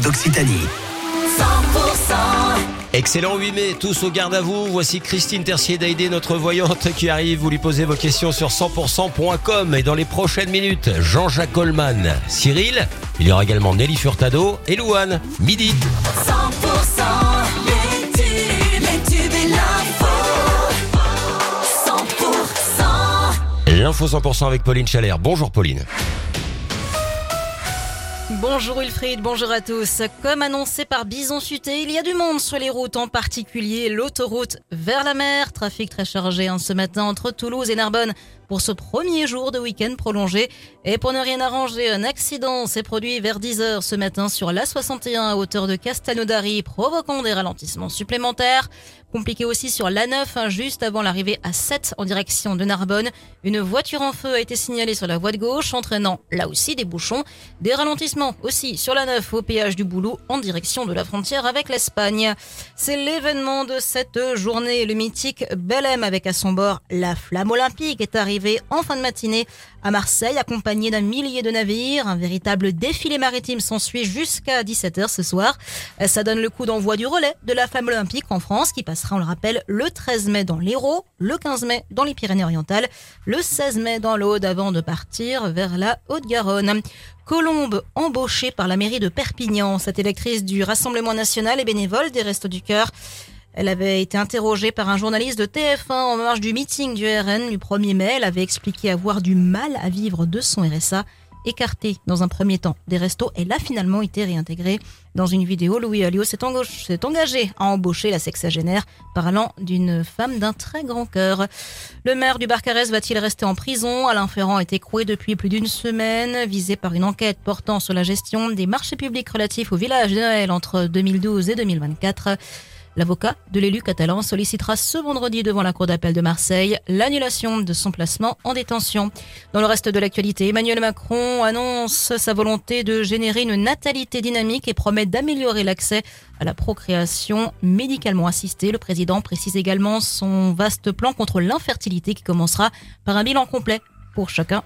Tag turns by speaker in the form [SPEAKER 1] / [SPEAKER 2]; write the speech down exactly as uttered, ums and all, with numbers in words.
[SPEAKER 1] d'Occitanie.
[SPEAKER 2] cent pour cent.
[SPEAKER 3] Excellent huit mai, tous au garde à vous. Voici Christine Tercier-Daïdé, notre voyante qui arrive. Vous lui posez vos questions sur cent pour cent point com. Et dans les prochaines minutes, Jean-Jacques Goldman, Cyril. Il y aura également Nelly Furtado et Louane. Midi.
[SPEAKER 2] cent pour cent, les tubes, les tubes et l'info. cent pour cent.
[SPEAKER 3] L'info cent pour cent avec Pauline Chalère. Bonjour Pauline.
[SPEAKER 4] Bonjour Wilfried, bonjour à tous. Comme annoncé par Bison Futé, il y a du monde sur les routes, en particulier l'autoroute vers la mer. Trafic très chargé hein, ce matin entre Toulouse et Narbonne pour ce premier jour de week-end prolongé. Et pour ne rien arranger, un accident s'est produit vers dix heures ce matin sur l'A soixante et un à hauteur de Castelnaudary, provoquant des ralentissements supplémentaires. Compliqué aussi sur l'A neuf, hein, juste avant l'arrivée à sept en direction de Narbonne. Une voiture en feu a été signalée sur la voie de gauche, entraînant là aussi des bouchons. Des ralentissements aussi sur l'A neuf au péage du Boulou en direction de la frontière avec l'Espagne. C'est l'événement de cette journée. Le mythique Belém avec à son bord la flamme olympique est arrivé en fin de matinée à Marseille, accompagné d'un millier de navires. Un véritable défilé maritime s'ensuit jusqu'à dix-sept heures ce soir. Ça donne le coup d'envoi du relais de la flamme olympique en France qui passera, on le rappelle, le treize mai dans l'Hérault, le quinze mai dans les Pyrénées-Orientales, le seize mai dans l'Aude avant de partir vers la Haute-Garonne. Colombe embauchée par la mairie de Perpignan. Cette électrice du Rassemblement national et bénévole des Restos du Cœur. Elle avait été interrogée par un journaliste de T F un en marge du meeting du R N du premier mai. Elle avait expliqué avoir du mal à vivre de son R S A. Écartée dans un premier temps des restos, elle a finalement été réintégrée. Dans une vidéo, Louis Alliot s'est, engau- s'est engagé à embaucher la sexagénaire, parlant d'une femme d'un très grand cœur. Le maire du Barcarès va-t-il rester en prison ? Alain Ferrand est écroué depuis plus d'une semaine, visé par une enquête portant sur la gestion des marchés publics relatifs au village de Noël entre deux mille douze et deux mille vingt-quatre. L'avocat de l'élu catalan sollicitera ce vendredi devant la cour d'appel de Marseille l'annulation de son placement en détention. Dans le reste de l'actualité, Emmanuel Macron annonce sa volonté de générer une natalité dynamique et promet d'améliorer l'accès à la procréation médicalement assistée. Le président précise également son vaste plan contre l'infertilité qui commencera par un bilan complet pour chacun